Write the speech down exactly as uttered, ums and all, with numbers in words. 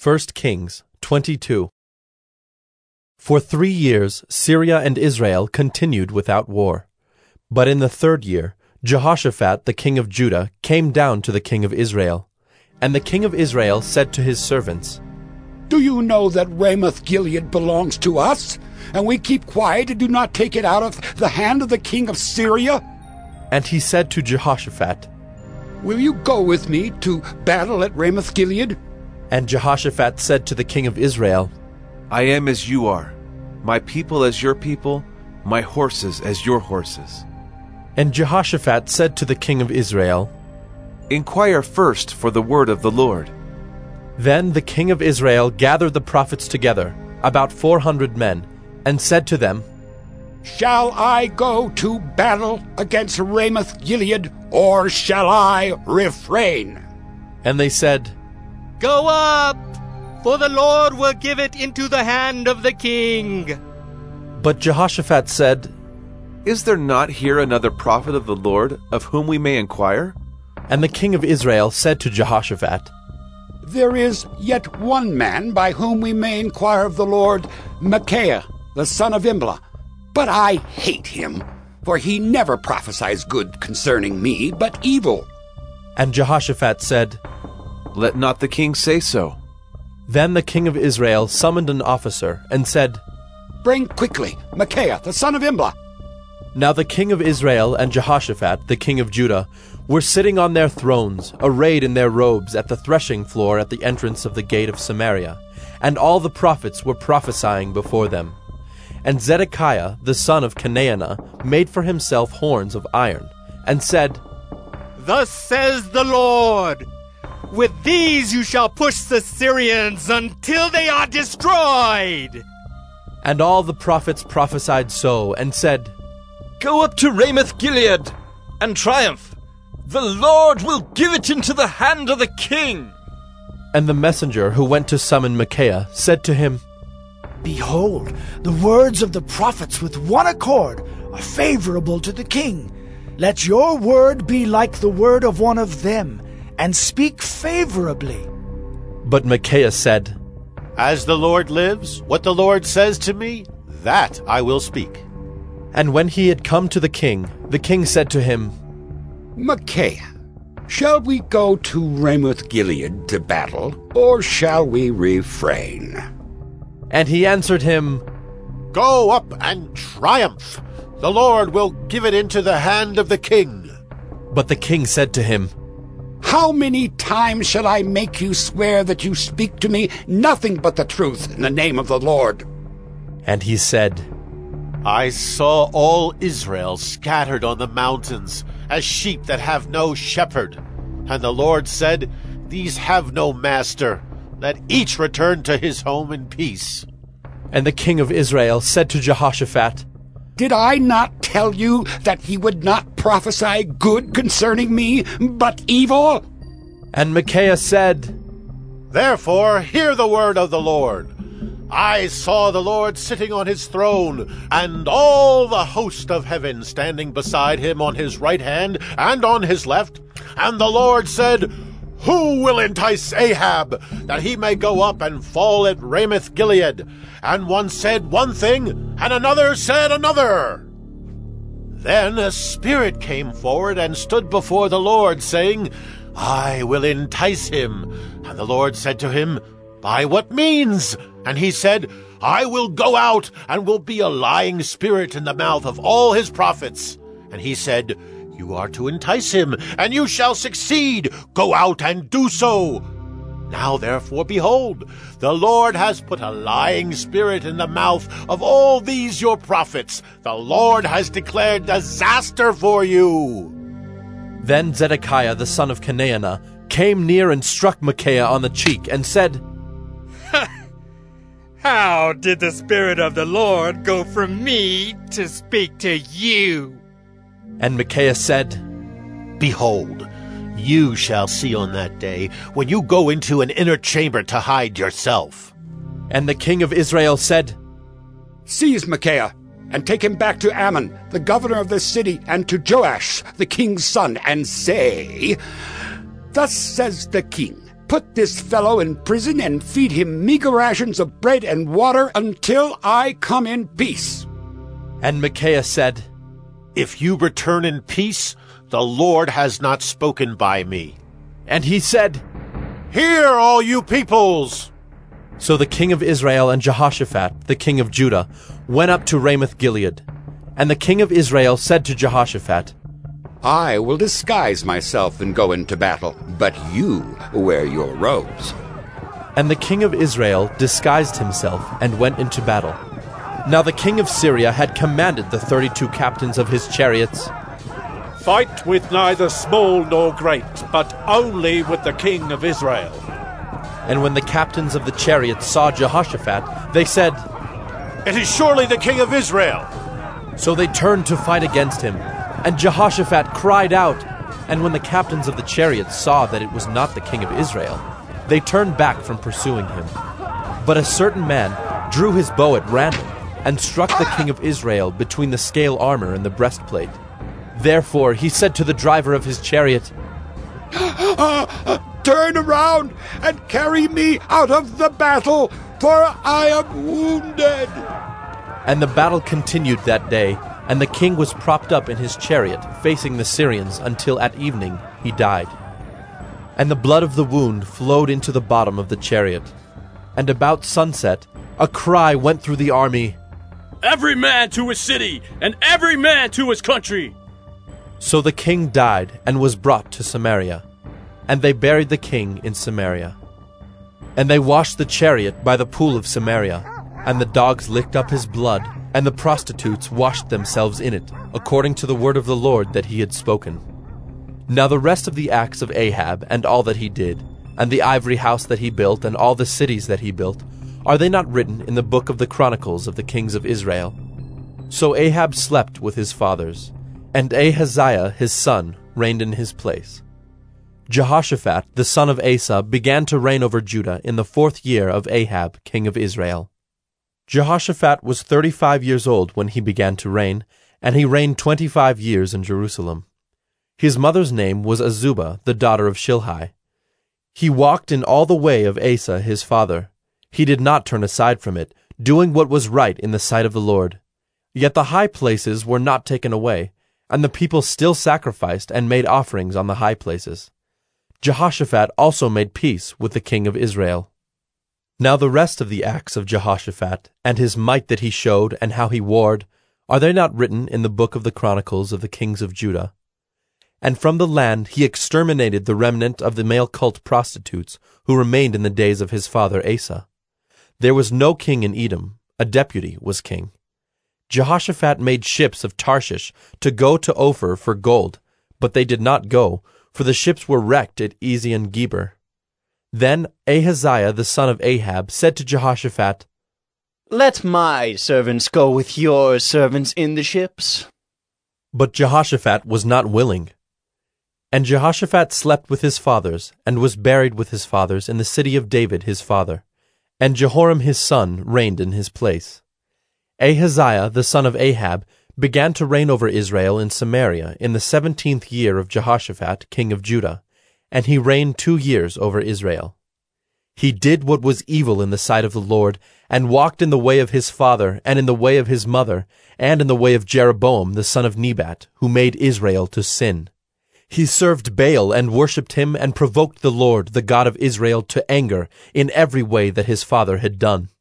First Kings twenty-two. For three years Syria and Israel continued without war. But in the third year Jehoshaphat the king of Judah came down to the king of Israel. And the king of Israel said to his servants, Do you know that Ramoth-Gilead belongs to us, and we keep quiet and do not take it out of the hand of the king of Syria? And he said to Jehoshaphat, Will you go with me to battle at Ramoth-Gilead? And Jehoshaphat said to the king of Israel, I am as you are, my people as your people, my horses as your horses. And Jehoshaphat said to the king of Israel, Inquire first for the word of the Lord. Then the king of Israel gathered the prophets together, about four hundred men, and said to them, Shall I go to battle against Ramoth-Gilead, or shall I refrain? And they said, Go up, for the Lord will give it into the hand of the king. But Jehoshaphat said, Is there not here another prophet of the Lord, of whom we may inquire? And the king of Israel said to Jehoshaphat, There is yet one man by whom we may inquire of the Lord, Micaiah, the son of Imlah. But I hate him, for he never prophesies good concerning me, but evil. And Jehoshaphat said, Let not the king say so. Then the king of Israel summoned an officer and said, Bring quickly Micaiah, the son of Imlah. Now the king of Israel and Jehoshaphat, the king of Judah, were sitting on their thrones, arrayed in their robes, at the threshing floor at the entrance of the gate of Samaria, and all the prophets were prophesying before them. And Zedekiah, the son of Chenaanah, made for himself horns of iron, and said, Thus says the Lord, With these you shall push the Syrians until they are destroyed. And all the prophets prophesied so, and said, Go up to Ramoth-Gilead, and triumph. The Lord will give it into the hand of the king. And the messenger who went to summon Micaiah said to him, Behold, the words of the prophets with one accord are favorable to the king. Let your word be like the word of one of them, and speak favorably. But Micaiah said, As the Lord lives, what the Lord says to me, that I will speak. And when he had come to the king, the king said to him, Micaiah, shall we go to Ramoth-Gilead to battle, or shall we refrain? And he answered him, Go up and triumph. The Lord will give it into the hand of the king. But the king said to him, How many times shall I make you swear that you speak to me nothing but the truth in the name of the Lord? And he said, I saw all Israel scattered on the mountains, as sheep that have no shepherd. And the Lord said, These have no master. Let each return to his home in peace. And the king of Israel said to Jehoshaphat, Did I not tell you that he would not prophesy good concerning me, but evil? And Micaiah said, Therefore hear the word of the Lord. I saw the Lord sitting on his throne, and all the host of heaven standing beside him on his right hand and on his left. And the Lord said, Who will entice Ahab, that he may go up and fall at Ramoth-Gilead? And one said one thing, and another said another. Then a spirit came forward and stood before the Lord, saying, I will entice him. And the Lord said to him, By what means? And he said, I will go out and will be a lying spirit in the mouth of all his prophets. And he said, You are to entice him, and you shall succeed. Go out and do so. Now therefore, behold, the Lord has put a lying spirit in the mouth of all these your prophets. The Lord has declared disaster for you. Then Zedekiah the son of Chenaanah came near and struck Micaiah on the cheek, and said, How did the Spirit of the Lord go from me to speak to you? And Micaiah said, Behold, you shall see on that day, when you go into an inner chamber to hide yourself. And the king of Israel said, Seize Micaiah, and take him back to Ammon, the governor of this city, and to Joash, the king's son, and say, Thus says the king, put this fellow in prison and feed him meager rations of bread and water until I come in peace." And Micaiah said, "If you return in peace, the Lord has not spoken by me." And he said, "Hear, all you peoples!" So the king of Israel and Jehoshaphat, the king of Judah, went up to Ramoth-Gilead. And the king of Israel said to Jehoshaphat, "I will disguise myself and go into battle, but you wear your robes." And the king of Israel disguised himself and went into battle. Now the king of Syria had commanded the thirty-two captains of his chariots, "Fight with neither small nor great, but only with the king of Israel." And when the captains of the chariots saw Jehoshaphat, they said, "It is surely the king of Israel." So they turned to fight against him. And Jehoshaphat cried out. And when the captains of the chariots saw that it was not the king of Israel, they turned back from pursuing him. But a certain man drew his bow at random and struck the king of Israel between the scale armor and the breastplate. Therefore he said to the driver of his chariot, "Turn around and carry me out of the battle, for I am wounded." And the battle continued that day, and the king was propped up in his chariot, facing the Syrians, until at evening he died. And the blood of the wound flowed into the bottom of the chariot. And about sunset, a cry went through the army, "Every man to his city, and every man to his country!" So the king died and was brought to Samaria. And they buried the king in Samaria. And they washed the chariot by the pool of Samaria, and the dogs licked up his blood, and the prostitutes washed themselves in it, according to the word of the Lord that he had spoken. Now the rest of the acts of Ahab, and all that he did, and the ivory house that he built, and all the cities that he built, are they not written in the book of the Chronicles of the kings of Israel? So Ahab slept with his fathers, and Ahaziah his son reigned in his place. Jehoshaphat the son of Asa began to reign over Judah in the fourth year of Ahab king of Israel. Jehoshaphat was thirty-five years old when he began to reign, and he reigned twenty-five years in Jerusalem. His mother's name was Azubah, the daughter of Shilhi. He walked in all the way of Asa his father. He did not turn aside from it, doing what was right in the sight of the Lord. Yet the high places were not taken away, and the people still sacrificed and made offerings on the high places. Jehoshaphat also made peace with the king of Israel. Now the rest of the acts of Jehoshaphat, and his might that he showed, and how he warred, are they not written in the book of the Chronicles of the kings of Judah? And from the land he exterminated the remnant of the male cult prostitutes who remained in the days of his father Asa. There was no king in Edom, a deputy was king. Jehoshaphat made ships of Tarshish to go to Ophir for gold, but they did not go, for the ships were wrecked at Ezion-Geber. Then Ahaziah the son of Ahab said to Jehoshaphat, "Let my servants go with your servants in the ships." But Jehoshaphat was not willing. And Jehoshaphat slept with his fathers, and was buried with his fathers in the city of David his father. And Jehoram his son reigned in his place. Ahaziah the son of Ahab began to reign over Israel in Samaria in the seventeenth year of Jehoshaphat king of Judah, and he reigned two years over Israel. He did what was evil in the sight of the Lord, and walked in the way of his father, and in the way of his mother, and in the way of Jeroboam the son of Nebat, who made Israel to sin. He served Baal and worshipped him, and provoked the Lord, the God of Israel, to anger in every way that his father had done.